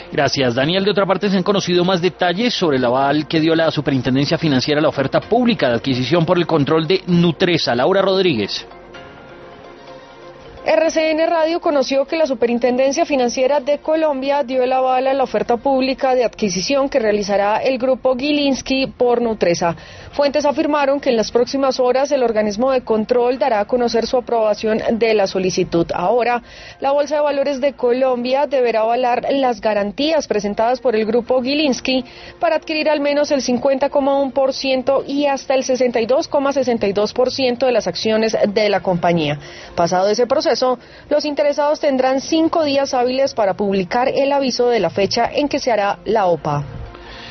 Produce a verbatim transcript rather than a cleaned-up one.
Gracias, Daniel. De otra parte, se han conocido más detalles sobre el aval que dio la Superintendencia Financiera a la oferta pública de adquisición por el control de Nutresa. Laura Rodríguez. R C N Radio conoció que la Superintendencia Financiera de Colombia dio el aval a la oferta pública de adquisición que realizará el grupo Gilinski por Nutresa. Fuentes afirmaron que en las próximas horas el organismo de control dará a conocer su aprobación de la solicitud. Ahora, la Bolsa de Valores de Colombia deberá avalar las garantías presentadas por el grupo Gilinski para adquirir al menos el cincuenta coma uno por ciento y hasta el sesenta y dos coma sesenta y dos por ciento de las acciones de la compañía. Pasado ese proceso, los interesados tendrán cinco días hábiles para publicar el aviso de la fecha en que se hará la O P A.